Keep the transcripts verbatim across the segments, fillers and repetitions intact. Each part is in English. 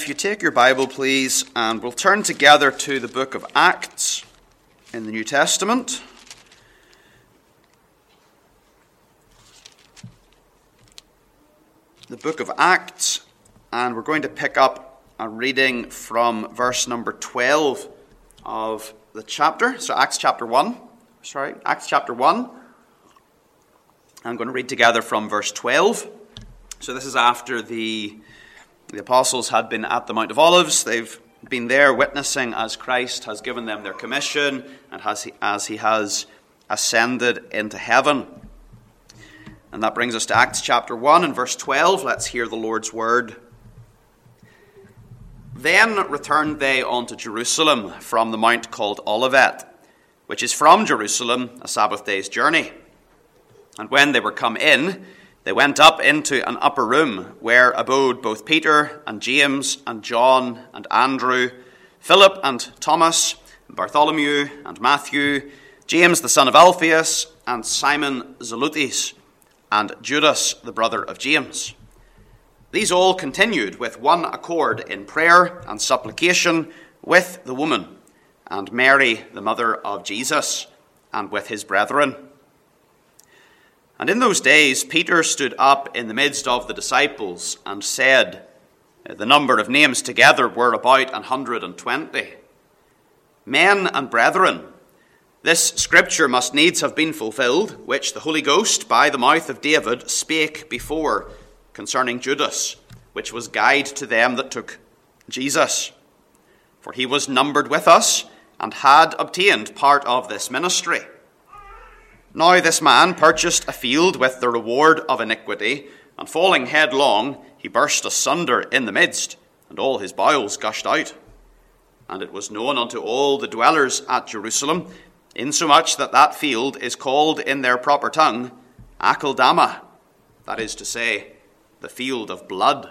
if you take your Bible, please, and we'll turn together to the book of Acts in the New Testament. The book of Acts, and we're going to pick up a reading from verse number twelve of the chapter. So Acts chapter one, sorry, Acts chapter one. I'm going to read together from verse twelve. So this is after the, the apostles had been at the Mount of Olives. They've been there witnessing as Christ has given them their commission and as he, as he has ascended into heaven. And that brings us to Acts chapter one and verse twelve. Let's hear the Lord's word. Then returned they unto Jerusalem from the mount called Olivet, which is from Jerusalem a Sabbath day's journey. And when they were come in, they went up into an upper room, where abode both Peter and James and John and Andrew, Philip and Thomas, Bartholomew and Matthew, James the son of Alphaeus, and Simon Zelotes, and Judas the brother of James. These all continued with one accord in prayer and supplication with the woman, and Mary the mother of Jesus, and with his brethren. And in those days Peter stood up in the midst of the disciples and said, the number of names together were about an hundred and twenty. Men and brethren, this scripture must needs have been fulfilled, which the Holy Ghost by the mouth of David spake before concerning Judas, which was guide to them that took Jesus. For he was numbered with us and had obtained part of this ministry. Now this man purchased a field with the reward of iniquity, and falling headlong, he burst asunder in the midst, and all his bowels gushed out. And it was known unto all the dwellers at Jerusalem, insomuch that that field is called in their proper tongue Akeldama, that is to say, the field of blood.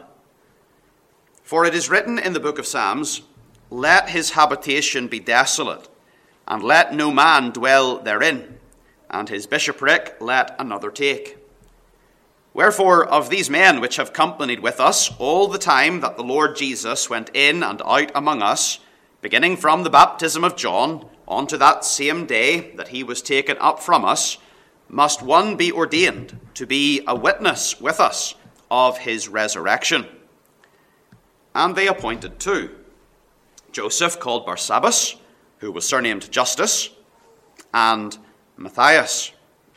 For it is written in the book of Psalms, let his habitation be desolate, and let no man dwell therein, and his bishopric let another take. Wherefore of these men which have companied with us all the time that the Lord Jesus went in and out among us, beginning from the baptism of John, unto that same day that he was taken up from us, must one be ordained to be a witness with us of his resurrection. And they appointed two, Joseph called Barsabbas, who was surnamed Justus, and Matthias.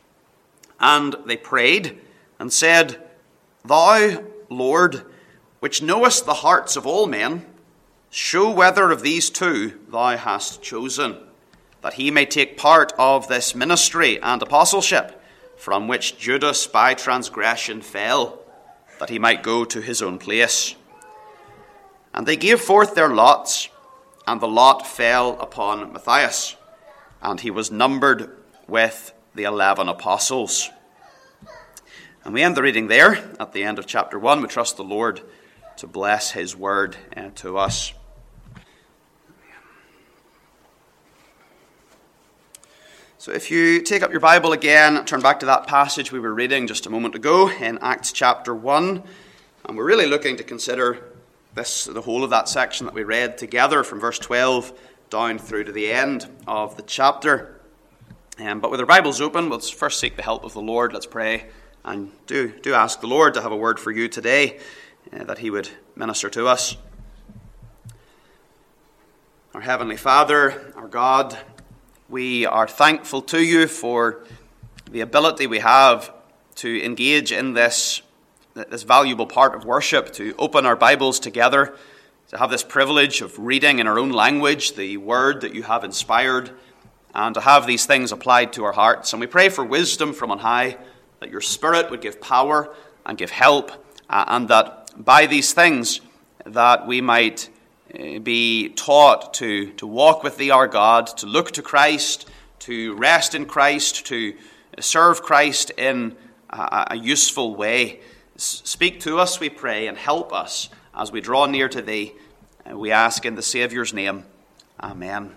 And they prayed and said, Thou, Lord, which knowest the hearts of all men, show whether of these two thou hast chosen, that he may take part of this ministry and apostleship, from which Judas by transgression fell, that he might go to his own place. And they gave forth their lots, and the lot fell upon Matthias, and he was numbered with the eleven apostles. And we end the reading there at the end of chapter one. We trust the Lord to bless his word uh, to us. So if you take up your Bible again, turn back to that passage we were reading just a moment ago in Acts chapter one. And we're really looking to consider this, the whole of that section that we read together from verse twelve down through to the end of the chapter. Um, but with our Bibles open, we'll first seek the help of the Lord. Let's pray and do, do ask the Lord to have a word for you today, uh, that he would minister to us. Our Heavenly Father, our God, we are thankful to you for the ability we have to engage in this, this valuable part of worship, to open our Bibles together, to have this privilege of reading in our own language the word that you have inspired, and to have these things applied to our hearts. And we pray for wisdom from on high, that your Spirit would give power and give help, uh, and that by these things that we might uh, be taught to, to walk with thee, our God, to look to Christ, to rest in Christ, to serve Christ in a, a useful way. S- speak to us, we pray, and help us as we draw near to thee. Uh, we ask in the Saviour's name. Amen.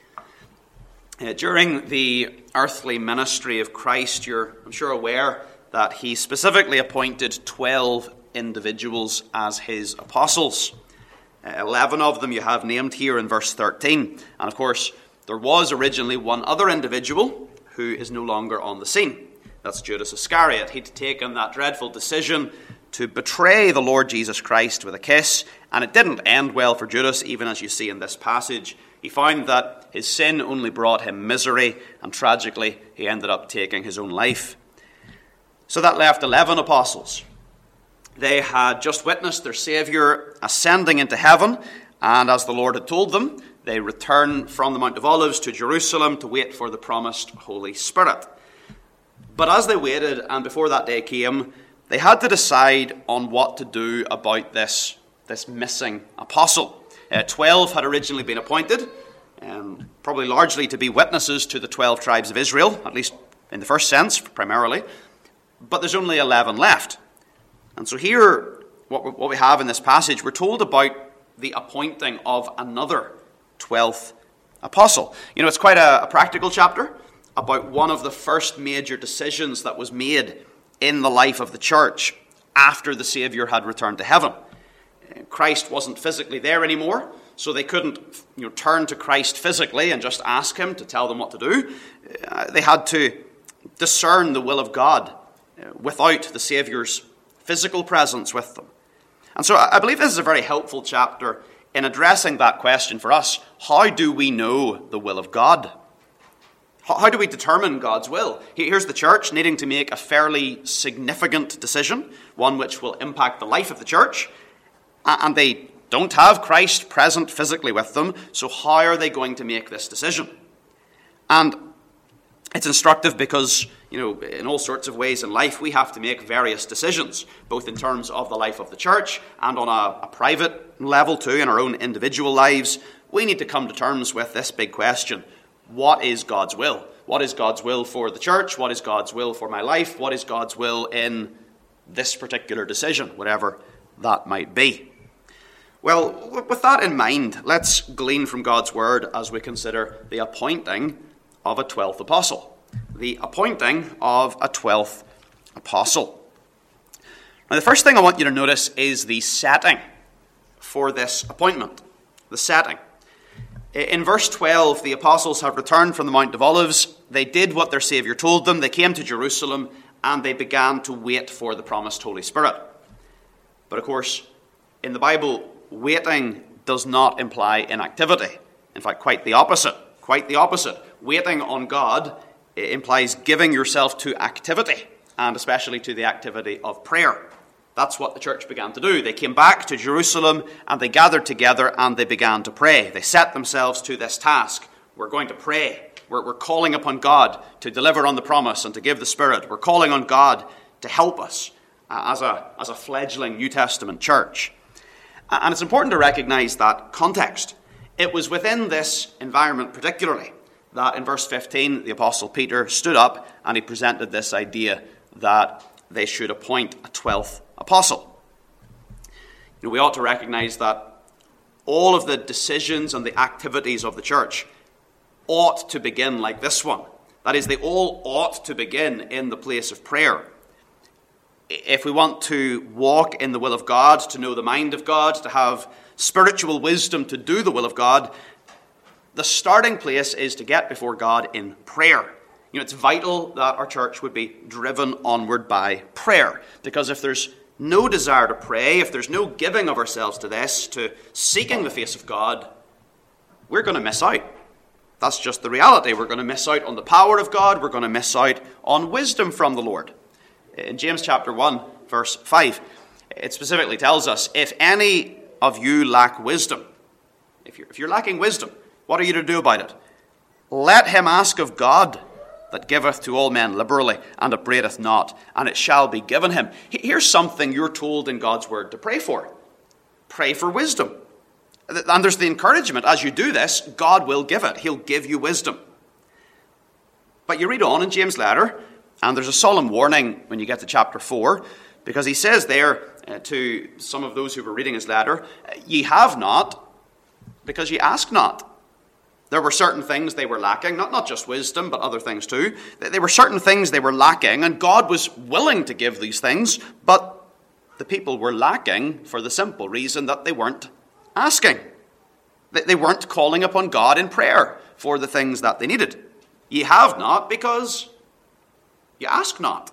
Uh, during the earthly ministry of Christ, you're, I'm sure, aware that he specifically appointed twelve individuals as his apostles. Eleven of them you have named here in verse thirteen. And of course, there was originally one other individual who is no longer on the scene. That's Judas Iscariot. He'd taken that dreadful decision to betray the Lord Jesus Christ with a kiss, and it didn't end well for Judas, even as you see in this passage. He found that his sin only brought him misery, and tragically, he ended up taking his own life. So that left eleven apostles. They had just witnessed their Saviour ascending into heaven, and as the Lord had told them, they returned from the Mount of Olives to Jerusalem to wait for the promised Holy Spirit. But as they waited, and before that day came, they had to decide on what to do about this, this missing apostle. Uh, Twelve had originally been appointed, um, probably largely to be witnesses to the twelve tribes of Israel, at least in the first sense, primarily. But there's only eleven left. And so here, what we, what we have in this passage, we're told about the appointing of another twelfth apostle. You know, it's quite a, a practical chapter about one of the first major decisions that was made in the life of the church after the Saviour had returned to heaven. Christ wasn't physically there anymore, so they couldn't you know, turn to Christ physically and just ask him to tell them what to do. Uh, they had to discern the will of God uh, without the Saviour's physical presence with them. And so I believe this is a very helpful chapter in addressing that question for us. How do we know the will of God? How do we determine God's will? Here's the church needing to make a fairly significant decision, one which will impact the life of the church, and they don't have Christ present physically with them, so how are they going to make this decision? And it's instructive because, you know, in all sorts of ways in life, we have to make various decisions, both in terms of the life of the church and on a, a private level too, in our own individual lives. We need to come to terms with this big question. What is God's will? What is God's will for the church? What is God's will for my life? What is God's will in this particular decision, whatever that might be? Well, with that in mind, let's glean from God's word as we consider the appointing of a twelfth apostle. The appointing of a twelfth apostle. Now, the first thing I want you to notice is the setting for this appointment. The setting. In verse twelve, the apostles have returned from the Mount of Olives. They did what their Saviour told them. They came to Jerusalem and they began to wait for the promised Holy Spirit. But of course, in the Bible, waiting does not imply inactivity. In fact, quite the opposite. Quite the opposite. Waiting on God implies giving yourself to activity, and especially to the activity of prayer. That's what the church began to do. They came back to Jerusalem and they gathered together and they began to pray. They set themselves to this task. We're going to pray. We're, we're calling upon God to deliver on the promise and to give the Spirit. We're calling on God to help us uh, as a, as a fledgling New Testament church. Uh, and it's important to recognize that context. It was within this environment particularly that in verse fifteen, the Apostle Peter stood up and he presented this idea that they should appoint a twelfth apostle. You know, we ought to recognize that all of the decisions and the activities of the church ought to begin like this one. That is, they all ought to begin in the place of prayer. If we want to walk in the will of God, to know the mind of God, to have spiritual wisdom to do the will of God, the starting place is to get before God in prayer. You know, it's vital that our church would be driven onward by prayer, because if there's no desire to pray, if there's no giving of ourselves to this, to seeking the face of God, we're going to miss out. That's just the reality. We're going to miss out on the power of God. We're going to miss out on wisdom from the Lord. In James chapter one, verse five, it specifically tells us, if any of you lack wisdom, if you're, if you're lacking wisdom, what are you to do about it? Let him ask of God, that giveth to all men liberally, and upbraideth not, and it shall be given him. Here's something you're told in God's word to pray for. Pray for wisdom. And there's the encouragement, as you do this, God will give it. He'll give you wisdom. But you read on in James' letter, and there's a solemn warning when you get to chapter four, because he says there uh, to some of those who were reading his letter, ye have not, because ye ask not. There were certain things they were lacking, not, not just wisdom, but other things too. There were certain things they were lacking, and God was willing to give these things, but the people were lacking for the simple reason that they weren't asking. They weren't calling upon God in prayer for the things that they needed. Ye have not because you ask not.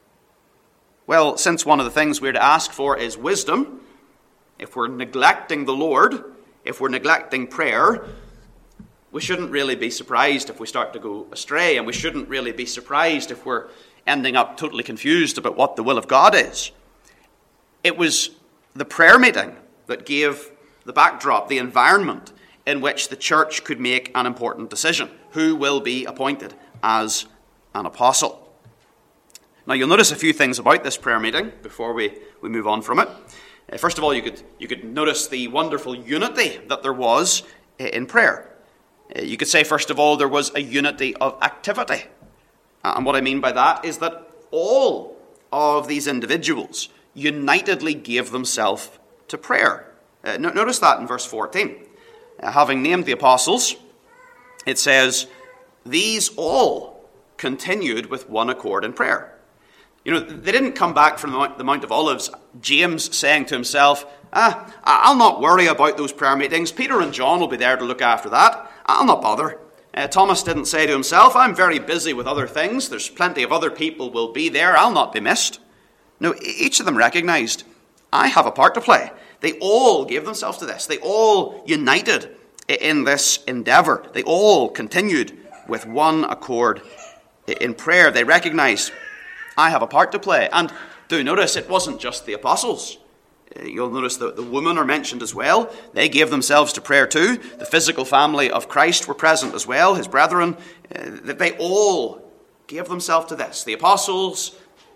Well, since one of the things we're to ask for is wisdom, if we're neglecting the Lord, if we're neglecting prayer, we shouldn't really be surprised if we start to go astray, and we shouldn't really be surprised if we're ending up totally confused about what the will of God is. It was the prayer meeting that gave the backdrop, the environment in which the church could make an important decision. Who will be appointed as an apostle? Now, you'll notice a few things about this prayer meeting before we, we move on from it. Uh, first of all, you could, you could notice the wonderful unity that there was in prayer. Uh, you could say, first of all, there was a unity of activity. Uh, and what I mean by that is that all of these individuals unitedly gave themselves to prayer. Uh, no, notice that in verse fourteen. Uh, having named the apostles, it says, these all continued with one accord in prayer. You know, they didn't come back from the Mount, the Mount of Olives, James saying to himself, ah, I'll not worry about those prayer meetings. Peter and John will be there to look after that. I'll not bother. Uh, Thomas didn't say to himself, I'm very busy with other things. There's plenty of other people will be there. I'll not be missed. No, each of them recognized, I have a part to play. They all gave themselves to this. They all united in this endeavor. They all continued with one accord in prayer. They recognized, I have a part to play. And do notice, it wasn't just the apostles. You'll notice that the women are mentioned as well. They gave themselves to prayer too. The physical family of Christ were present as well, his brethren. They all gave themselves to this. The apostles,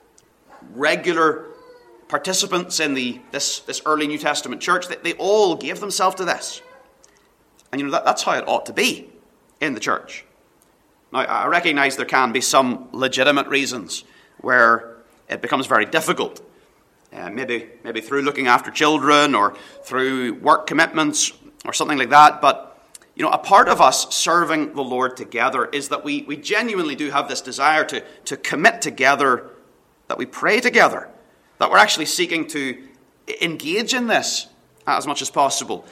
regular participants in the this, this early New Testament church, they, they all gave themselves to this. And you know, that, that's how it ought to be in the church. Now, I recognize there can be some legitimate reasons where it becomes very difficult. Uh, maybe, maybe through looking after children or through work commitments or something like that. But, you know, a part of us serving the Lord together is that we, we genuinely do have this desire to, to commit together, that we pray together, that we're actually seeking to engage in this as much as possible.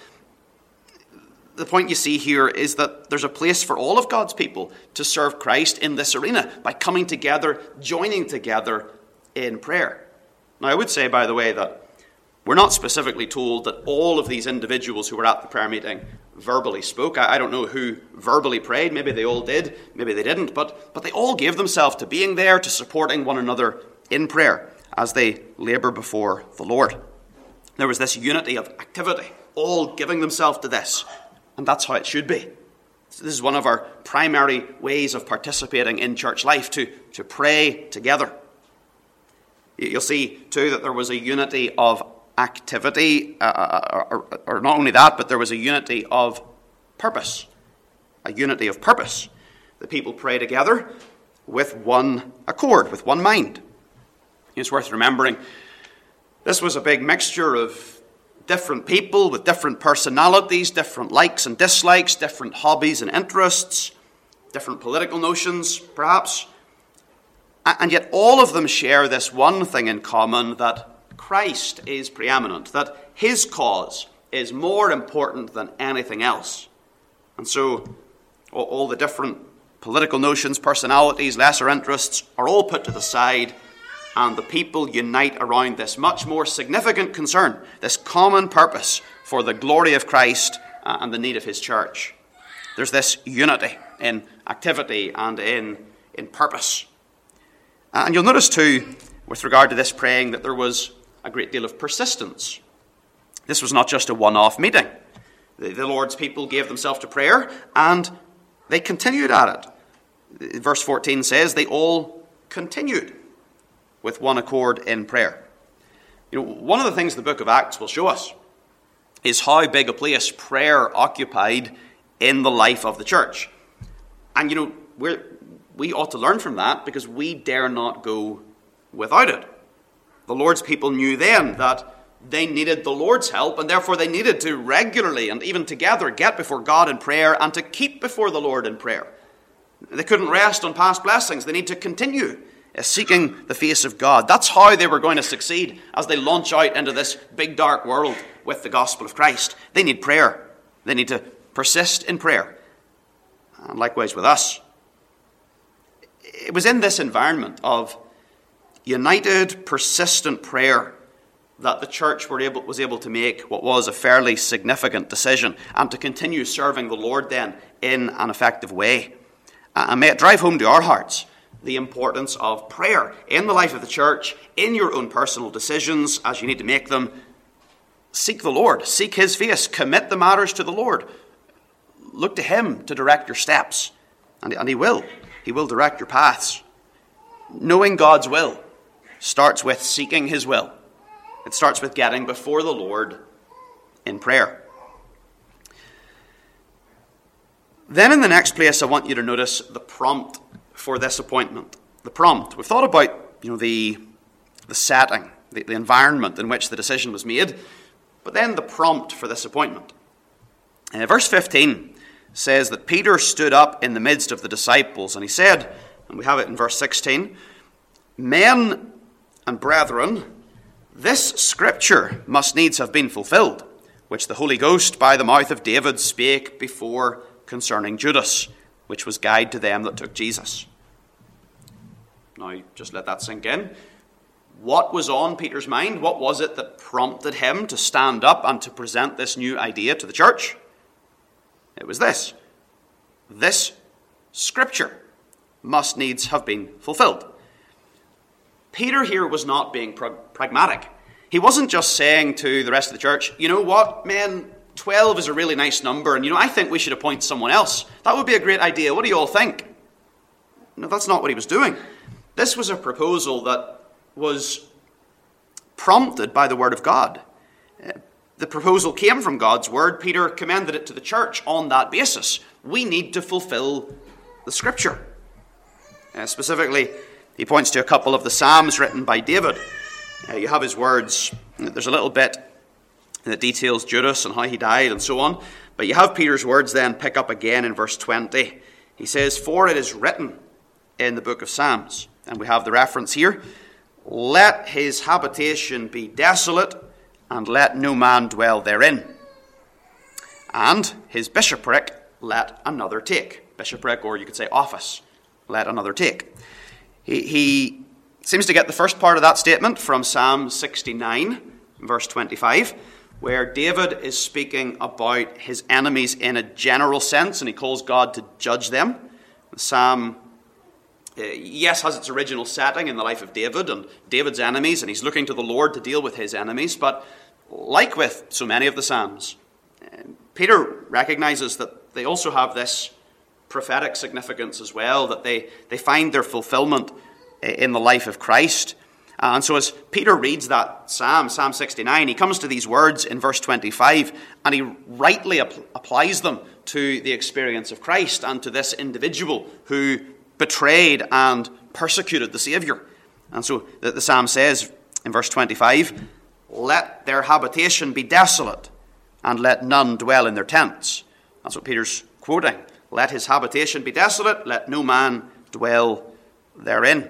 The point you see here is that there's a place for all of God's people to serve Christ in this arena by coming together, joining together in prayer. Now, I would say, by the way, that we're not specifically told that all of these individuals who were at the prayer meeting verbally spoke. I, I don't know who verbally prayed. Maybe they all did. Maybe they didn't. But, but they all gave themselves to being there, to supporting one another in prayer as they labor before the Lord. There was this unity of activity, all giving themselves to this. And that's how it should be. So this is one of our primary ways of participating in church life, to, to pray together. You'll see, too, that there was a unity of activity, uh, or, or not only that, but there was a unity of purpose. A unity of purpose. The people pray together with one accord, with one mind. It's worth remembering, this was a big mixture of different people with different personalities, different likes and dislikes, different hobbies and interests, different political notions, perhaps. And yet all of them share this one thing in common, that Christ is preeminent, that his cause is more important than anything else. And so all the different political notions, personalities, lesser interests are all put to the side, and the people unite around this much more significant concern, this common purpose for the glory of Christ and the need of his church. There's this unity in activity and in, in purpose. And you'll notice too, with regard to this praying, that there was a great deal of persistence. This was not just a one-off meeting. The, the Lord's people gave themselves to prayer, and they continued at it. Verse fourteen says, they all continued with one accord in prayer. You know, one of the things the book of Acts will show us is how big a place prayer occupied in the life of the church. And, you know, we're, we ought to learn from that, because we dare not go without it. The Lord's people knew then that They needed the Lord's help, and therefore they needed to regularly and even together get before God in prayer and to keep before the Lord in prayer. They couldn't rest on past blessings. They need to continue seeking the face of God. That's how they were going to succeed as they launch out into this big dark world with the gospel of Christ. They need prayer. They need to persist in prayer. And likewise with us. It was in this environment of united, persistent prayer that the church were able, was able to make what was a fairly significant decision and to continue serving the Lord then in an effective way. And may it drive home to our hearts the importance of prayer in the life of the church, in your own personal decisions as you need to make them. Seek the Lord, seek his face, commit the matters to the Lord. Look to him to direct your steps, and, and he will. He will direct your paths. Knowing God's will starts with seeking his will. It starts with getting before the Lord in prayer. Then in the next place, I want you to notice the prompt for this appointment. The prompt. We've thought about, you know, the, the setting, the, the environment in which the decision was made, but then the prompt for this appointment. Uh, verse fifteen says that Peter stood up in the midst of the disciples, and he said, and we have it in verse sixteen, "Men and brethren, this scripture must needs have been fulfilled, which the Holy Ghost by the mouth of David spake before concerning Judas, which was guide to them that took Jesus." Now, just let that sink in. What was on Peter's mind? What was it that prompted him to stand up and to present this new idea to the church? It was this. This scripture must needs have been fulfilled. Peter here was not being pra- pragmatic. He wasn't just saying to the rest of the church, you know what, man, twelve is a really nice number, and you know, I think we should appoint someone else. That would be a great idea. What do you all think? No, that's not what he was doing. This was a proposal that was prompted by the word of God. The proposal came from God's word. Peter commended it to the church on that basis. We need to fulfill the scripture. Uh, specifically, he points to a couple of the Psalms written by David. Uh, you have his words. There's a little bit that details Judas and how he died and so on. But you have Peter's words then pick up again in verse twenty. He says, "For it is written in the book of Psalms," and we have the reference here, "Let his habitation be desolate, and let no man dwell therein. And his bishopric let another take." Bishopric, or you could say office, let another take. He, he seems to get the first part of that statement from Psalm sixty-nine, verse twenty-five, where David is speaking about his enemies in a general sense, and he calls God to judge them. The Psalm, uh, yes, has its original setting in the life of David and David's enemies, and he's looking to the Lord to deal with his enemies. But like with so many of the Psalms, uh, Peter recognizes that they also have this prophetic significance as well, that they, they find their fulfillment in the life of Christ. And so as Peter reads that Psalm, Psalm sixty-nine, he comes to these words in verse twenty-five, and he rightly ap- applies them to the experience of Christ and to this individual who betrayed and persecuted the Saviour. And so the, the Psalm says in verse twenty-five, "Let their habitation be desolate, and let none dwell in their tents." That's what Peter's quoting. Let his habitation be desolate, let no man dwell therein.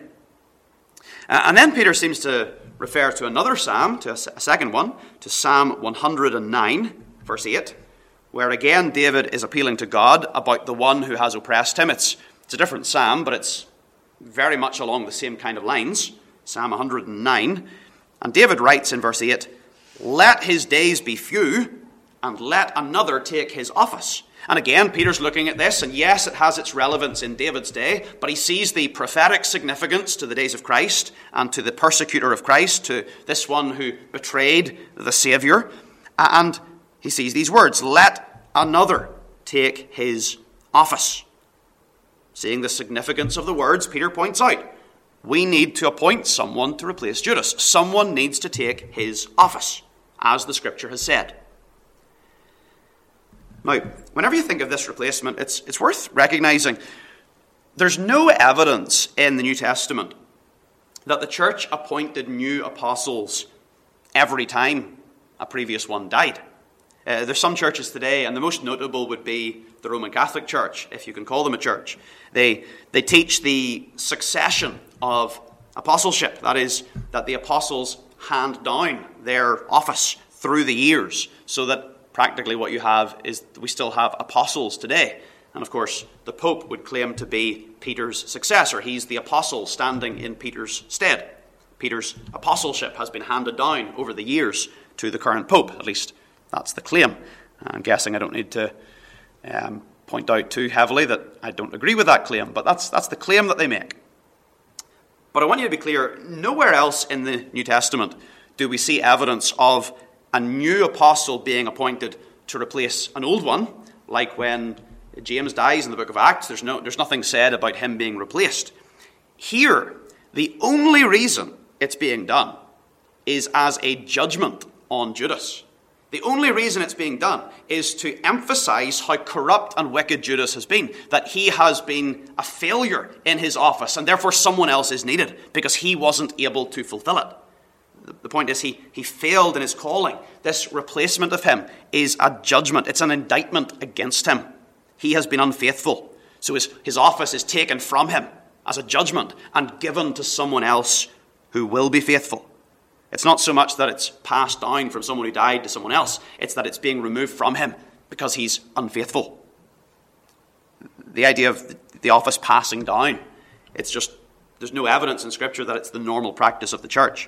And then Peter seems to refer to another psalm, to a second one, to Psalm one hundred nine, verse eight, where again David is appealing to God about the one who has oppressed him. It's, it's a different psalm, but it's very much along the same kind of lines, Psalm one hundred nine. And David writes in verse eight, "Let his days be few, and let another take his office." And again, Peter's looking at this, and yes, it has its relevance in David's day, but he sees the prophetic significance to the days of Christ and to the persecutor of Christ, to this one who betrayed the Saviour. And he sees these words, "Let another take his office." Seeing the significance of the words, Peter points out, we need to appoint someone to replace Judas. Someone needs to take his office, as the Scripture has said. Now, whenever you think of this replacement, it's, it's worth recognizing there's no evidence in the New Testament that the church appointed new apostles every time a previous one died. Uh, there's some churches today, and the most notable would be the Roman Catholic Church, if you can call them a church. They, they teach the succession of apostleship. That is, that the apostles hand down their office through the years, so that practically what you have is we still have apostles today. And of course, the Pope would claim to be Peter's successor. He's the apostle standing in Peter's stead. Peter's apostleship has been handed down over the years to the current Pope. At least that's the claim. I'm guessing I don't need to um, point out too heavily that I don't agree with that claim, but that's that's the claim that they make. But I want you to be clear, nowhere else in the New Testament do we see evidence of a new apostle being appointed to replace an old one, like when James dies in the book of Acts. There's no, there's nothing said about him being replaced. Here, the only reason it's being done is as a judgment on Judas. The only reason it's being done is to emphasize how corrupt and wicked Judas has been, that he has been a failure in his office, and therefore someone else is needed because he wasn't able to fulfill it. The point is he, he failed in his calling. This replacement of him is a judgment. It's an indictment against him. He has been unfaithful. So his, his office is taken from him as a judgment and given to someone else who will be faithful. It's not so much that it's passed down from someone who died to someone else. It's that it's being removed from him because he's unfaithful. The idea of the office passing down, it's just, there's no evidence in Scripture that it's the normal practice of the church.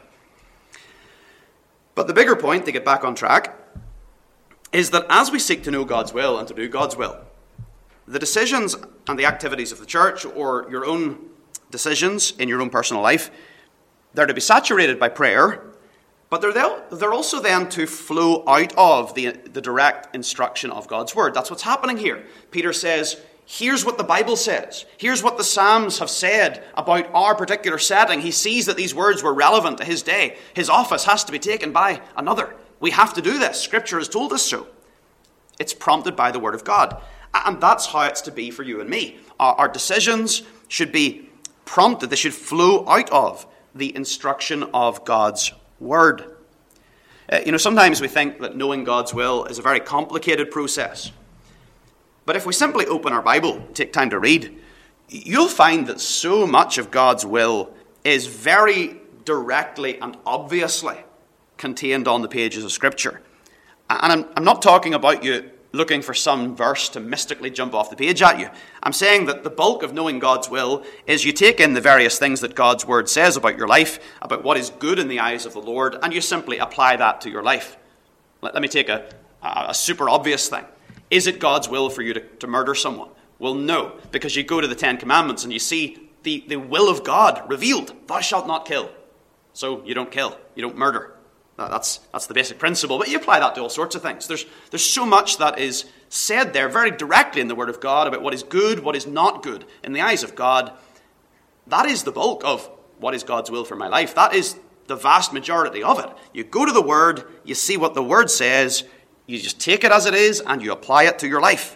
But the bigger point, to get back on track, is that as we seek to know God's will and to do God's will, the decisions and the activities of the church, or your own decisions in your own personal life, they're to be saturated by prayer, but they're, they're also then to flow out of the, the direct instruction of God's word. That's what's happening here. Peter says, here's what the Bible says. Here's what the Psalms have said about our particular setting. He sees that these words were relevant to his day. His office has to be taken by another. We have to do this. Scripture has told us so. It's prompted by the word of God. And that's how it's to be for you and me. Our, our decisions should be prompted. They should flow out of the instruction of God's word. Uh, you know, sometimes we think that knowing God's will is a very complicated process. But if we simply open our Bible, take time to read, you'll find that so much of God's will is very directly and obviously contained on the pages of Scripture. And I'm, I'm not talking about you looking for some verse to mystically jump off the page at you. I'm saying that the bulk of knowing God's will is you take in the various things that God's word says about your life, about what is good in the eyes of the Lord, and you simply apply that to your life. Let, let me take a, a, a super obvious thing. Is it God's will for you to, to murder someone? Well, no, because you go to the Ten Commandments and you see the, the will of God revealed. Thou shalt not kill. So you don't kill. You don't murder. That's, that's the basic principle, but you apply that to all sorts of things. There's, there's so much that is said there very directly in the Word of God about what is good, what is not good in the eyes of God. That is the bulk of what is God's will for my life. That is the vast majority of it. You go to the Word, you see what the Word says, you just take it as it is, and you apply it to your life.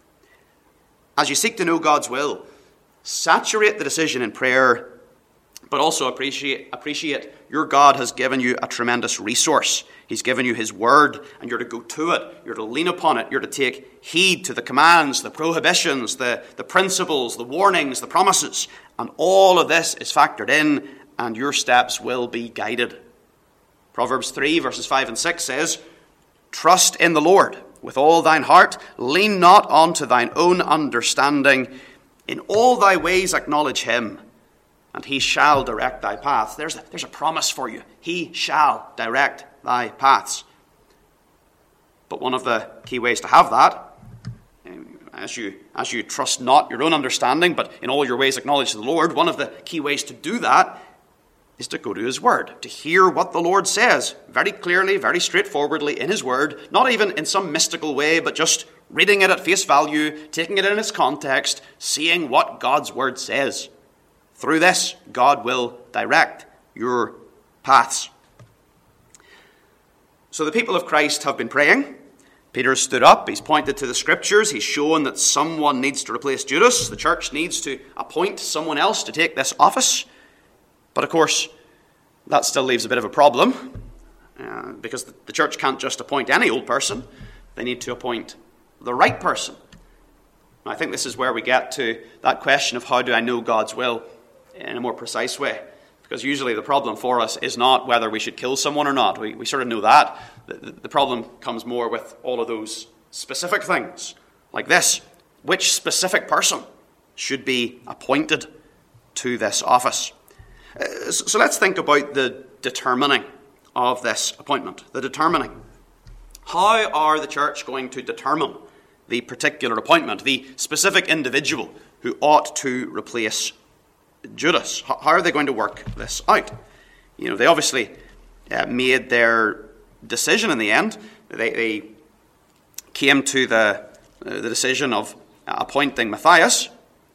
As you seek to know God's will, saturate the decision in prayer, but also appreciate, appreciate your God has given you a tremendous resource. He's given you his word, and you're to go to it. You're to lean upon it. You're to take heed to the commands, the prohibitions, the, the principles, the warnings, the promises. And all of this is factored in, and your steps will be guided. Proverbs three, verses five and six says, trust in the Lord with all thine heart. Lean not unto thine own understanding. In all thy ways acknowledge him, and he shall direct thy paths. There's a, there's a promise for you. He shall direct thy paths. But one of the key ways to have that, as you, as you trust not your own understanding, but in all your ways acknowledge the Lord, one of the key ways to do that is to go to his word, to hear what the Lord says very clearly, very straightforwardly in his word, not even in some mystical way, but just reading it at face value, taking it in its context, seeing what God's word says. Through this, God will direct your paths. So the people of Christ have been praying. Peter stood up. He's pointed to the Scriptures. He's shown that someone needs to replace Judas. The church needs to appoint someone else to take this office. But of course, that still leaves a bit of a problem. uh, because the, the church can't just appoint any old person. They need to appoint the right person. And I think this is where we get to that question of how do I know God's will in a more precise way. Because usually the problem for us is not whether we should kill someone or not. We, we sort of know that. The, the problem comes more with all of those specific things, like this. Which specific person should be appointed to this office? Uh, so, so let's think about the determining of this appointment. The determining. How are the church going to determine the particular appointment, the specific individual who ought to replace Judas? How are they going to work this out? You know, they obviously uh, made their decision in the end. They, they came to the, uh, the decision of appointing Matthias,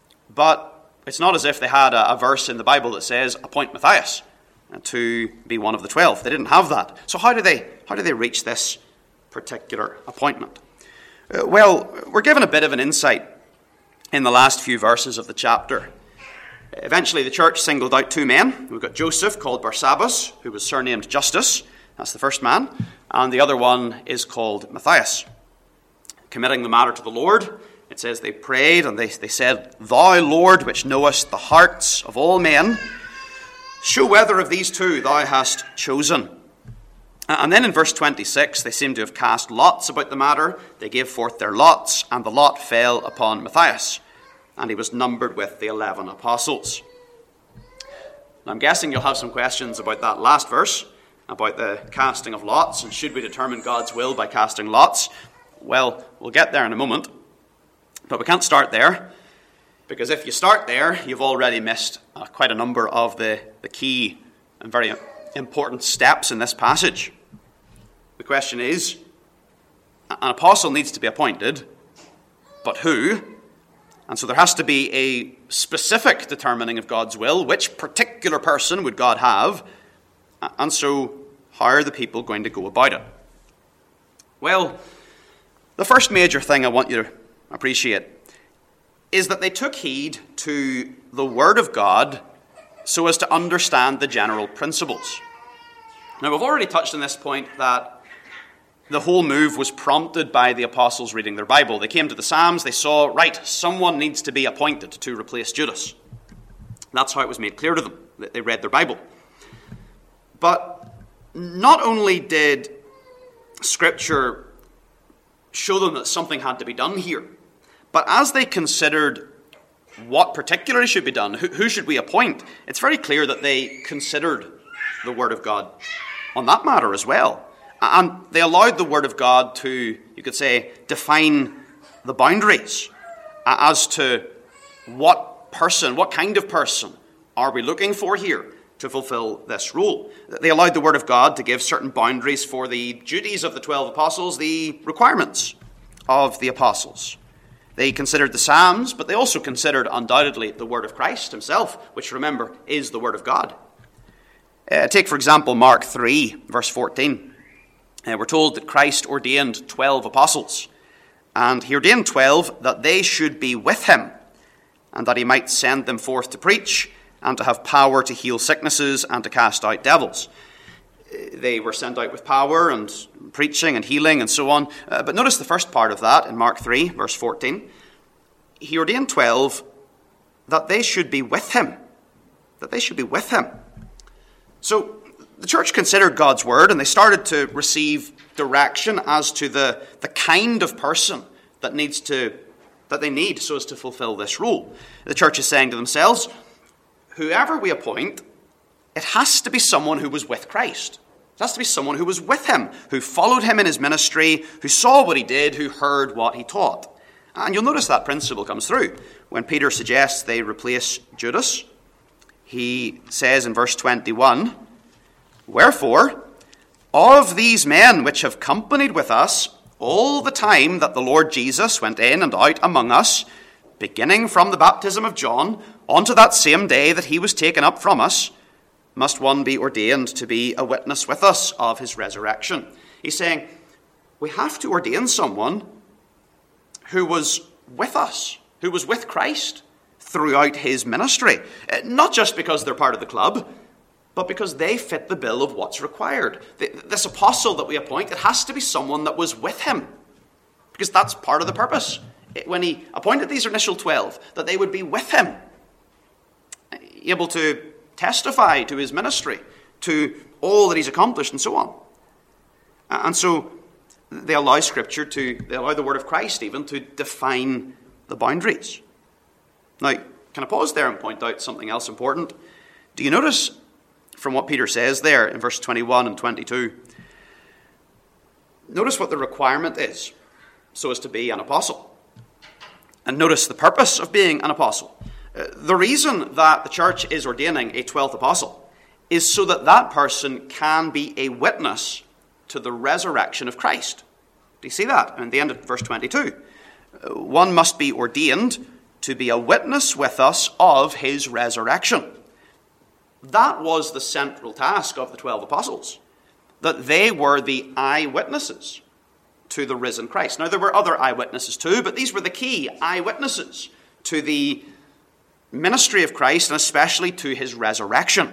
but it's not as if they had a, a verse in the Bible that says, appoint Matthias to be one of the twelve. They didn't have that. So how do they, how do they reach this particular appointment? Uh, well, we're given a bit of an insight in the last few verses of the chapter. Eventually, the church singled out two men. We've got Joseph, called Barsabbas, who was surnamed Justus. That's the first man. And the other one is called Matthias. Committing the matter to the Lord, it says they prayed and they, they said, Thou, Lord, which knowest the hearts of all men, show whether of these two thou hast chosen. And then in verse twenty-six, they seem to have cast lots about the matter. They gave forth their lots, and the lot fell upon Matthias, and he was numbered with the eleven apostles. Now, I'm guessing you'll have some questions about that last verse, about the casting of lots, and should we determine God's will by casting lots? Well, we'll get there in a moment, but we can't start there, because if you start there, you've already missed uh, quite a number of the, the key and very important steps in this passage. The question is, an apostle needs to be appointed, but who? And so there has to be a specific determining of God's will. Which particular person would God have? And so, how are the people going to go about it? Well, the first major thing I want you to appreciate is that they took heed to the Word of God so as to understand the general principles. Now, we've already touched on this point that the whole move was prompted by the apostles reading their Bible. They came to the Psalms, they saw, right, someone needs to be appointed to replace Judas. That's how it was made clear to them, that they read their Bible. But not only did Scripture show them that something had to be done here, but as they considered what particularly should be done, who, who should we appoint, it's very clear that they considered the Word of God on that matter as well. And they allowed the Word of God to, you could say, define the boundaries as to what person, what kind of person are we looking for here to fulfill this role. They allowed the Word of God to give certain boundaries for the duties of the twelve apostles, the requirements of the apostles. They considered the Psalms, but they also considered undoubtedly the Word of Christ himself, which, remember, is the Word of God. Uh, take, for example, Mark three, verse fourteen. Uh, we're told that Christ ordained twelve apostles, and he ordained twelve that they should be with him, and that he might send them forth to preach, and to have power to heal sicknesses, and to cast out devils. Uh, they were sent out with power, and preaching, and healing, and so on. Uh, but notice the first part of that in Mark three, verse fourteen. He ordained twelve that they should be with him. That they should be with him. So, the church considered God's word, and they started to receive direction as to the, the kind of person that needs to that they need so as to fulfill this role. The church is saying to themselves, whoever we appoint, it has to be someone who was with Christ. It has to be someone who was with him, who followed him in his ministry, who saw what he did, who heard what he taught. And you'll notice that principle comes through. When Peter suggests they replace Judas, he says in verse twenty-one, Wherefore, of these men which have companied with us all the time that the Lord Jesus went in and out among us, beginning from the baptism of John, unto that same day that he was taken up from us, must one be ordained to be a witness with us of his resurrection. He's saying, we have to ordain someone who was with us, who was with Christ throughout his ministry. Not just because they're part of the club, but because they fit the bill of what's required. This apostle that we appoint, it has to be someone that was with him, because that's part of the purpose. When he appointed these initial twelve, that they would be with him, able to testify to his ministry, to all that he's accomplished, and so on. And so they allow Scripture to, they allow the word of Christ even to define the boundaries. Now, can I pause there and point out something else important? Do you notice from what Peter says there in verse twenty-one and twenty-two? Notice what the requirement is so as to be an apostle. And notice the purpose of being an apostle. Uh, the reason that the church is ordaining a twelfth apostle is so that that person can be a witness to the resurrection of Christ. Do you see that? And at the end of verse twenty-two. Uh, one must be ordained to be a witness with us of his resurrection. That was the central task of the twelve apostles, that they were the eyewitnesses to the risen Christ. Now, there were other eyewitnesses too, but these were the key eyewitnesses to the ministry of Christ, and especially to his resurrection.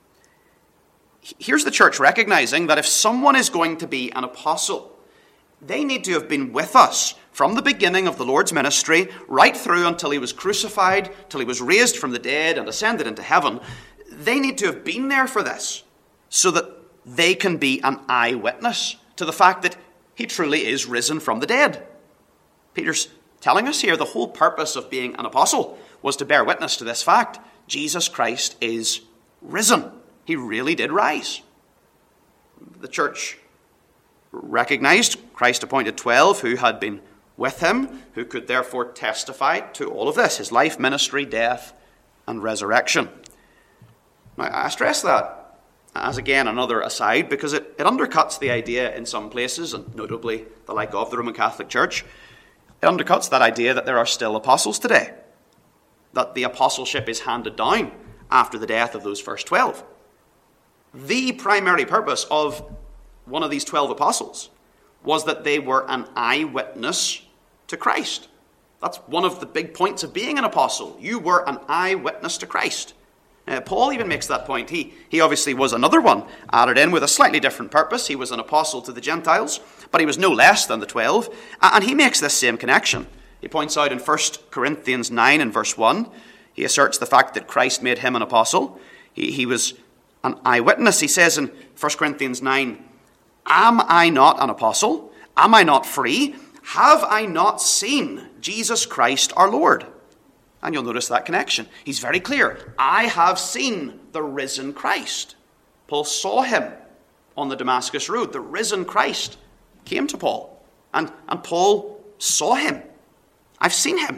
Here's the church recognizing that if someone is going to be an apostle, they need to have been with us from the beginning of the Lord's ministry, right through until he was crucified, till he was raised from the dead and ascended into heaven. They need to have been there for this, so that they can be an eyewitness to the fact that he truly is risen from the dead. Peter's telling us here the whole purpose of being an apostle was to bear witness to this fact. Jesus Christ is risen. He really did rise. The church recognized Christ appointed twelve who had been with him, who could therefore testify to all of this, his life, ministry, death, and resurrection. Now, I stress that as, again, another aside, because it, it undercuts the idea in some places, and notably the like of the Roman Catholic Church. It undercuts that idea that there are still apostles today, that the apostleship is handed down after the death of those first twelve. The primary purpose of one of these twelve apostles was that they were an eyewitness to Christ. That's one of the big points of being an apostle. You were an eyewitness to Christ. Uh, Paul even makes that point. He, he obviously was another one added in with a slightly different purpose. He was an apostle to the Gentiles, but he was no less than the twelve. And he makes this same connection. He points out in First Corinthians nine and verse one, he asserts the fact that Christ made him an apostle. He, he was an eyewitness. He says in First Corinthians nine, am I not an apostle? Am I not free? Have I not seen Jesus Christ our Lord? And you'll notice that connection. He's very clear. I have seen the risen Christ. Paul saw him on the Damascus road. The risen Christ came to Paul. And, and Paul saw him. I've seen him.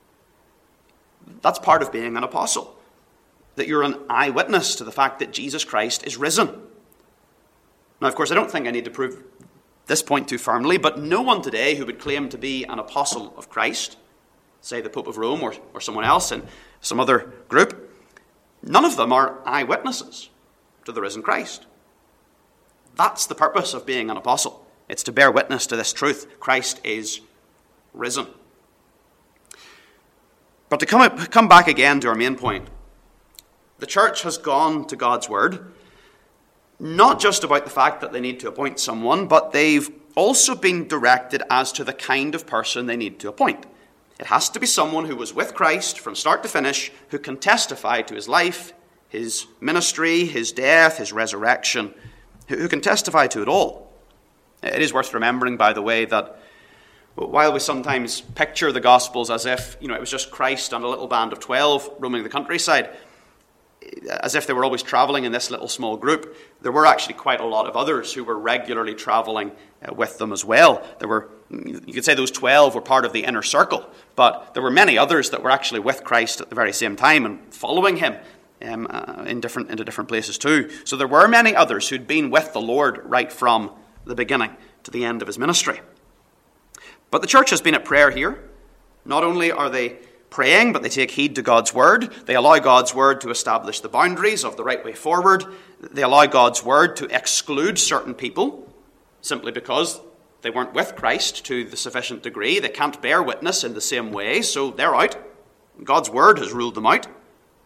That's part of being an apostle. That you're an eyewitness to the fact that Jesus Christ is risen. Now, of course, I don't think I need to prove this point too firmly, but no one today who would claim to be an apostle of Christ, say the Pope of Rome or, or someone else in some other group, none of them are eyewitnesses to the risen Christ. That's the purpose of being an apostle. It's to bear witness to this truth. Christ is risen. But to come, come back again to our main point, the church has gone to God's word, not just about the fact that they need to appoint someone, but they've also been directed as to the kind of person they need to appoint. It has to be someone who was with Christ from start to finish, who can testify to his life, his ministry, his death, his resurrection, who can testify to it all. It is worth remembering, by the way, that while we sometimes picture the Gospels as if, you know, it was just Christ and a little band of twelve roaming the countryside, as if they were always traveling in this little small group, there were actually quite a lot of others who were regularly traveling uh, with them as well. There were, you could say those twelve were part of the inner circle, but there were many others that were actually with Christ at the very same time and following him um, uh, in different into different places too. So there were many others who'd been with the Lord right from the beginning to the end of his ministry. But the church has been at prayer here. Not only are they praying, but they take heed to God's word. They allow God's word to establish the boundaries of the right way forward. They allow God's word to exclude certain people simply because they weren't with Christ to the sufficient degree. They can't bear witness in the same way, so they're out. God's word has ruled them out.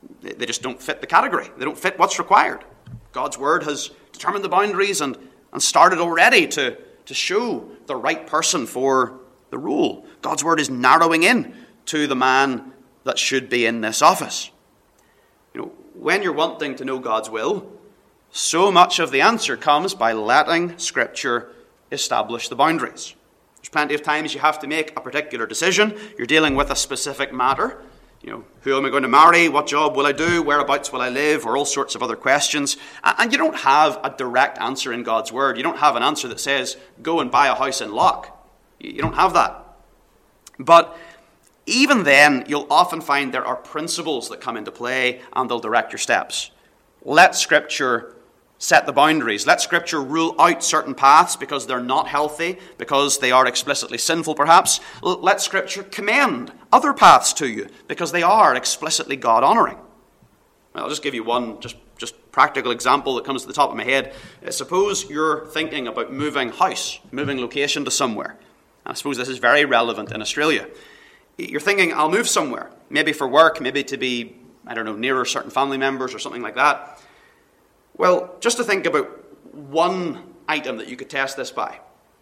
They just don't fit the category. They don't fit what's required. God's word has determined the boundaries and, and started already to, to show the right person for the role. God's word is narrowing in to the man that should be in this office. You know, when you're wanting to know God's will, so much of the answer comes by letting Scripture establish the boundaries. There's plenty of times you have to make a particular decision. You're dealing with a specific matter. You know, who am I going to marry? What job will I do? Whereabouts will I live? Or all sorts of other questions. And you don't have a direct answer in God's word. You don't have an answer that says, go and buy a house in Loch. You don't have that. But even then, you'll often find there are principles that come into play and they'll direct your steps. Let Scripture set the boundaries. Let Scripture rule out certain paths because they're not healthy, because they are explicitly sinful perhaps. Let Scripture commend other paths to you because they are explicitly God-honouring. I'll just give you one just, just practical example that comes to the top of my head. Suppose you're thinking about moving house, moving location to somewhere. I suppose this is very relevant in Australia. You're thinking, I'll move somewhere, maybe for work, maybe to be, I don't know, nearer certain family members or something like that. Well, just to think about one item that you could test this by.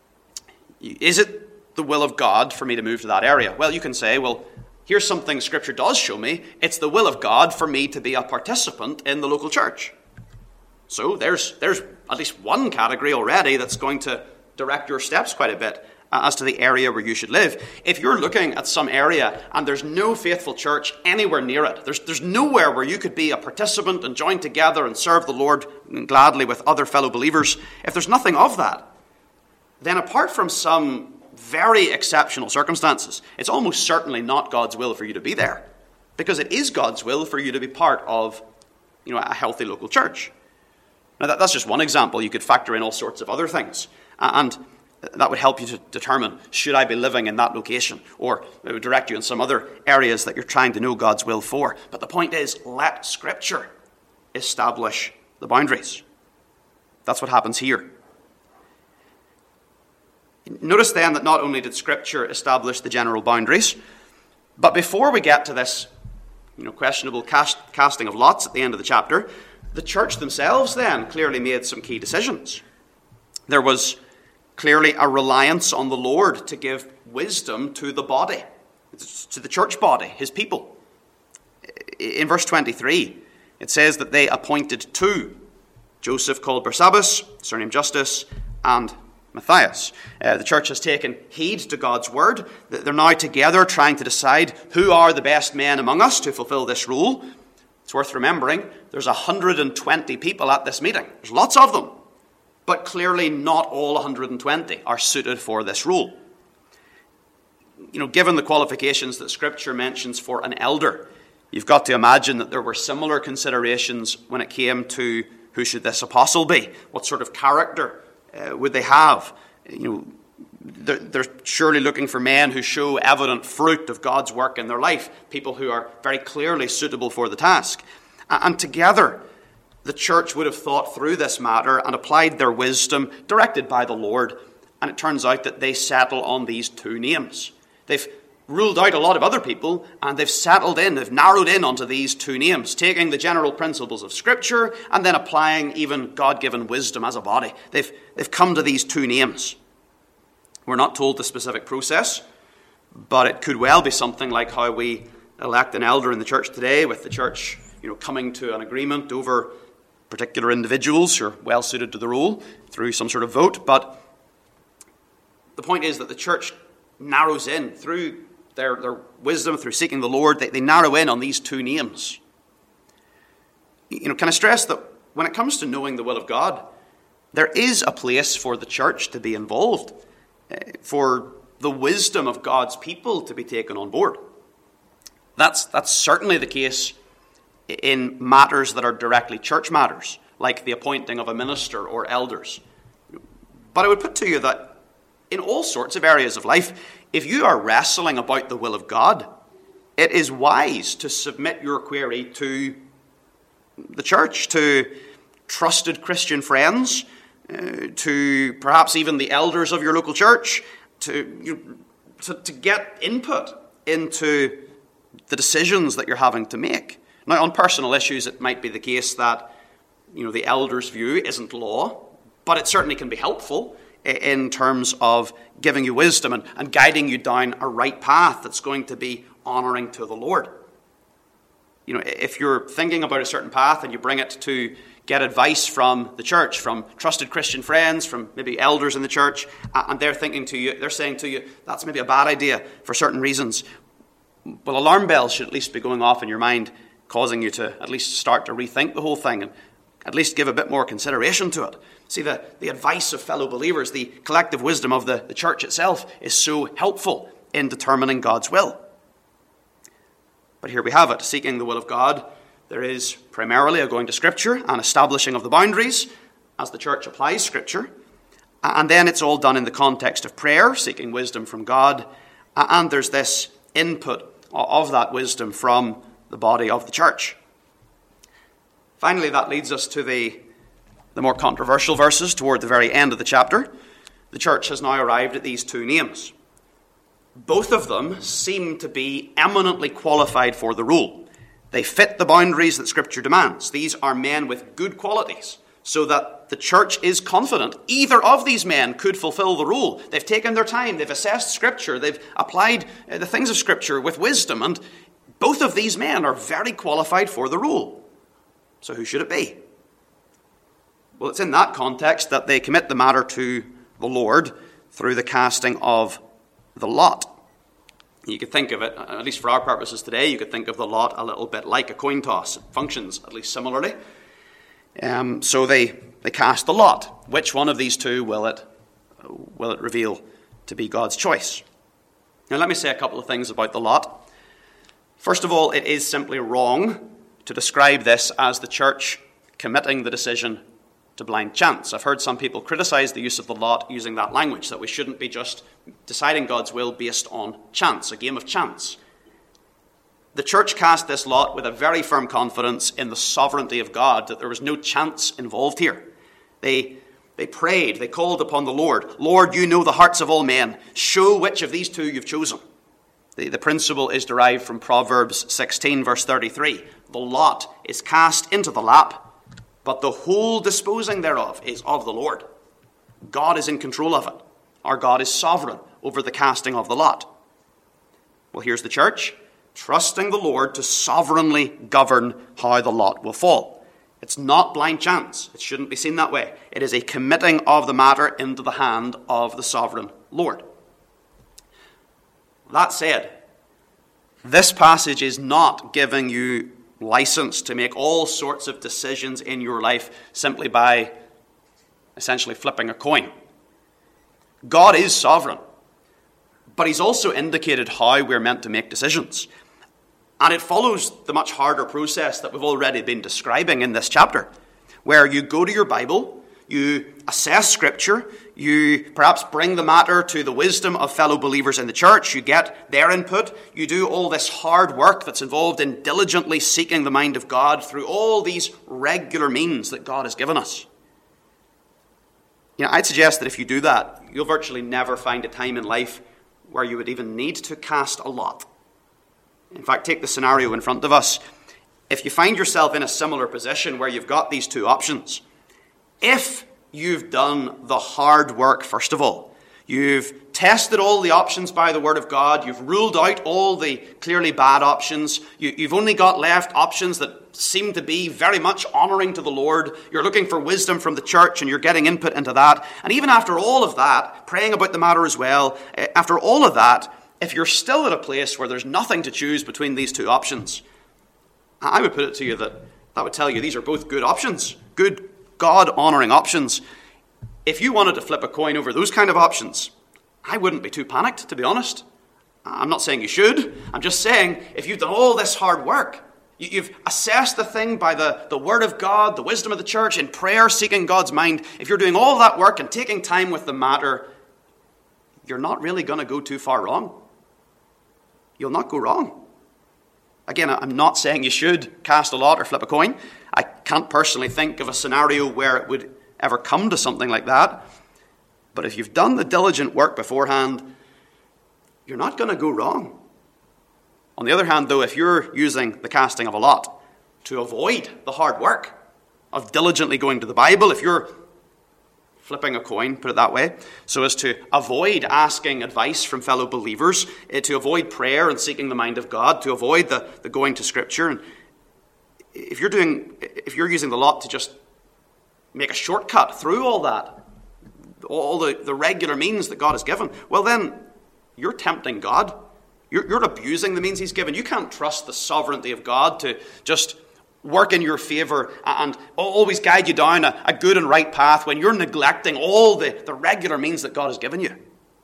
Is it the will of God for me to move to that area? Well, you can say, well, here's something Scripture does show me. It's the will of God for me to be a participant in the local church. So there's, there's at least one category already that's going to direct your steps quite a bit as to the area where you should live. If you're looking at some area and there's no faithful church anywhere near it, there's, there's nowhere where you could be a participant and join together and serve the Lord gladly with other fellow believers, if there's nothing of that, then apart from some very exceptional circumstances, it's almost certainly not God's will for you to be there, because it is God's will for you to be part of, you know, a healthy local church. Now that, that's just one example. You could factor in all sorts of other things, and that would help you to determine, should I be living in that location? Or it would direct you in some other areas that you're trying to know God's will for. But the point is, let Scripture establish the boundaries. That's what happens here. Notice then that not only did Scripture establish the general boundaries, but before we get to this, you know, questionable cast, casting of lots at the end of the chapter, the church themselves then clearly made some key decisions. There was clearly a reliance on the Lord to give wisdom to the body, to the church body, his people. In verse twenty-three, it says that they appointed two, Joseph called Barsabbas, surnamed Justus, and Matthias. Uh, the church has taken heed to God's word. They're now together trying to decide who are the best men among us to fulfill this role. It's worth remembering, there's one hundred twenty people at this meeting. There's lots of them. But clearly not all one hundred twenty are suited for this role. You know, given the qualifications that Scripture mentions for an elder, you've got to imagine that there were similar considerations when it came to who should this apostle be? What sort of character uh, would they have? You know, they're, they're surely looking for men who show evident fruit of God's work in their life, people who are very clearly suitable for the task. And together, the church would have thought through this matter and applied their wisdom directed by the Lord. And it turns out that they settle on these two names. They've ruled out a lot of other people and they've settled in, they've narrowed in onto these two names, taking the general principles of Scripture and then applying even God-given wisdom as a body. They've, they've come to these two names. We're not told the specific process, but it could well be something like how we elect an elder in the church today, with the church, you know, coming to an agreement over particular individuals who are well suited to the role through some sort of vote. But the point is that the church narrows in through their, their wisdom, through seeking the Lord. They, they narrow in on these two names. You know, can I stress that when it comes to knowing the will of God, there is a place for the church to be involved, uh, for the wisdom of God's people to be taken on board. That's, that's certainly the case in matters that are directly church matters, like the appointing of a minister or elders. But I would put to you that in all sorts of areas of life, if you are wrestling about the will of God, it is wise to submit your query to the church, to trusted Christian friends, uh, to perhaps even the elders of your local church, to, you, to, to get input into the decisions that you're having to make. Now, on personal issues, it might be the case that, you know, the elder's view isn't law, but it certainly can be helpful in terms of giving you wisdom and, and guiding you down a right path that's going to be honoring to the Lord. You know, if you're thinking about a certain path and you bring it to get advice from the church, from trusted Christian friends, from maybe elders in the church, and they're thinking to you, they're saying to you, that's maybe a bad idea for certain reasons. Well, alarm bells should at least be going off in your mind, causing you to at least start to rethink the whole thing and at least give a bit more consideration to it. See, the, the advice of fellow believers, the collective wisdom of the, the church itself is so helpful in determining God's will. But here we have it, seeking the will of God. There is primarily a going to Scripture and establishing of the boundaries as the church applies Scripture. And then it's all done in the context of prayer, seeking wisdom from God. And there's this input of that wisdom from the body of the church. Finally, that leads us to the, the more controversial verses toward the very end of the chapter. The church has now arrived at these two names. Both of them seem to be eminently qualified for the role. They fit the boundaries that Scripture demands. These are men with good qualities, so that the church is confident either of these men could fulfill the role. They've taken their time, they've assessed Scripture, they've applied the things of Scripture with wisdom, and both of these men are very qualified for the role. So who should it be? Well, it's in that context that they commit the matter to the Lord through the casting of the lot. You could think of it, at least for our purposes today, you could think of the lot a little bit like a coin toss. It functions at least similarly. Um, so they, they cast the lot. Which one of these two will it, will it reveal to be God's choice? Now let me say a couple of things about the lot. First of all, it is simply wrong to describe this as the church committing the decision to blind chance. I've heard some people criticize the use of the lot using that language, that we shouldn't be just deciding God's will based on chance, a game of chance. The church cast this lot with a very firm confidence in the sovereignty of God, that there was no chance involved here. They, they prayed, they called upon the Lord. Lord, you know the hearts of all men. Show which of these two you've chosen. The, the principle is derived from Proverbs sixteen, verse thirty-three. The lot is cast into the lap, but the whole disposing thereof is of the Lord. God is in control of it. Our God is sovereign over the casting of the lot. Well, here's the church, trusting the Lord to sovereignly govern how the lot will fall. It's not blind chance. It shouldn't be seen that way. It is a committing of the matter into the hand of the sovereign Lord. That said, this passage is not giving you license to make all sorts of decisions in your life simply by essentially flipping a coin. God is sovereign, but he's also indicated how we're meant to make decisions. And it follows the much harder process that we've already been describing in this chapter, where you go to your Bible, you assess Scripture, you perhaps bring the matter to the wisdom of fellow believers in the church, you get their input, you do all this hard work that's involved in diligently seeking the mind of God through all these regular means that God has given us. You know, I'd suggest that if you do that, you'll virtually never find a time in life where you would even need to cast a lot. In fact, take the scenario in front of us. If you find yourself in a similar position where you've got these two options, if you've done the hard work, first of all, you've tested all the options by the Word of God, you've ruled out all the clearly bad options, you, you've only got left options that seem to be very much honouring to the Lord, you're looking for wisdom from the church and you're getting input into that, and even after all of that, praying about the matter as well, after all of that, if you're still at a place where there's nothing to choose between these two options, I would put it to you that that would tell you these are both good options, good God-honouring options. If you wanted to flip a coin over those kind of options, I wouldn't be too panicked, to be honest. I'm not saying you should. I'm just saying, if you've done all this hard work, you've assessed the thing by the, the Word of God, the wisdom of the church, in prayer, seeking God's mind, if you're doing all that work and taking time with the matter, you're not really going to go too far wrong. You'll not go wrong. Again, I'm not saying you should cast a lot or flip a coin. I can't personally think of a scenario where it would ever come to something like that. But if you've done the diligent work beforehand, you're not going to go wrong. On the other hand, though, if you're using the casting of a lot, to avoid the hard work of diligently going to the Bible, if you're flipping a coin, put it that way, so as to avoid asking advice from fellow believers, to avoid prayer and seeking the mind of God, to avoid the, the going to Scripture. And if you're doing, if you're using the lot to just make a shortcut through all that, all the, the regular means that God has given, well then, you're tempting God. You're, you're abusing the means he's given. You can't trust the sovereignty of God to just work in your favor and always guide you down a, a good and right path when you're neglecting all the, the regular means that God has given you.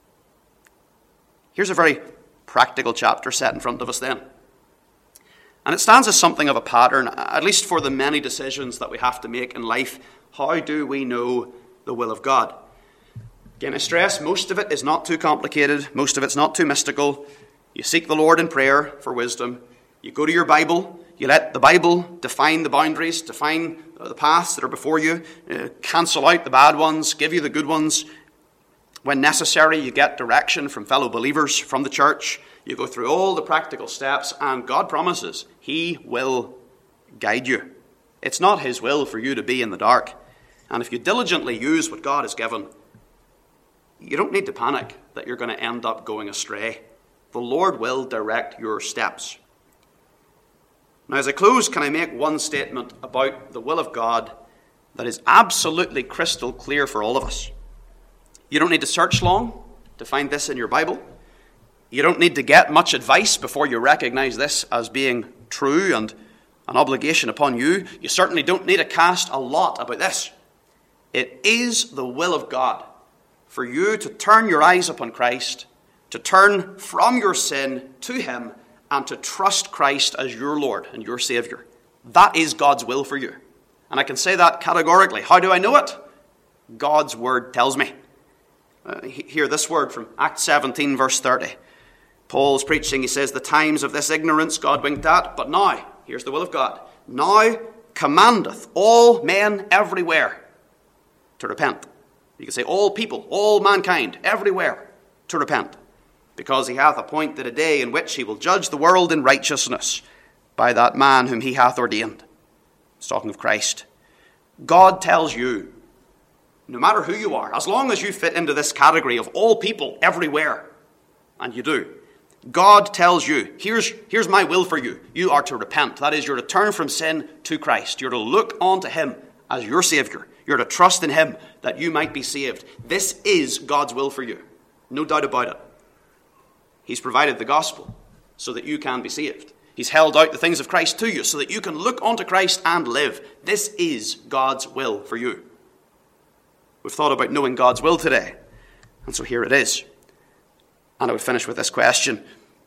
Here's a very practical chapter set in front of us then. And it stands as something of a pattern, at least for the many decisions that we have to make in life. How do we know the will of God? Again, I stress, most of it is not too complicated. Most of it's not too mystical. You seek the Lord in prayer for wisdom. You go to your Bible. You let the Bible define the boundaries, define the paths that are before you, uh, cancel out the bad ones, give you the good ones. When necessary, you get direction from fellow believers, from the church. You go through all the practical steps, and God promises he will guide you. It's not his will for you to be in the dark. And if you diligently use what God has given, you don't need to panic that you're going to end up going astray. The Lord will direct your steps. Now, as I close, can I make one statement about the will of God that is absolutely crystal clear for all of us? You don't need to search long to find this in your Bible. You don't need to get much advice before you recognize this as being true and an obligation upon you. You certainly don't need to cast a lot about this. It is the will of God for you to turn your eyes upon Christ, to turn from your sin to him, and to trust Christ as your Lord and your Savior. That is God's will for you. And I can say that categorically. How do I know it? God's word tells me. Uh, hear this word from Acts seventeen, verse thirty. Paul's preaching, he says, the times of this ignorance God winked at, but now, here's the will of God, now commandeth all men everywhere to repent. You can say all people, all mankind, everywhere to repent, because he hath appointed a day in which he will judge the world in righteousness by that man whom he hath ordained. It's talking of Christ. God tells you, no matter who you are, as long as you fit into this category of all people everywhere, and you do, God tells you, here's, here's my will for you. You are to repent. That is, you're to turn from sin to Christ. You're to look unto him as your Savior. You're to trust in him that you might be saved. This is God's will for you. No doubt about it. He's provided the gospel so that you can be saved. He's held out the things of Christ to you so that you can look unto Christ and live. This is God's will for you. We've thought about knowing God's will today, and so here it is. And I would finish with this question.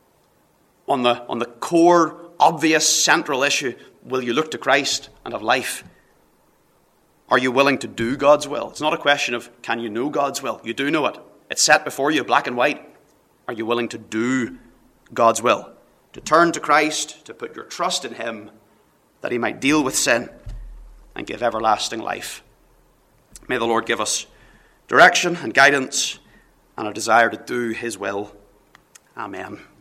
On the, on the core, obvious, central issue, will you look to Christ and have life? Are you willing to do God's will? It's not a question of, can you know God's will? You do know it. It's set before you, black and white. Are you willing to do God's will? To turn to Christ, to put your trust in him, that he might deal with sin and give everlasting life. May the Lord give us direction and guidance and a desire to do his will. Amen.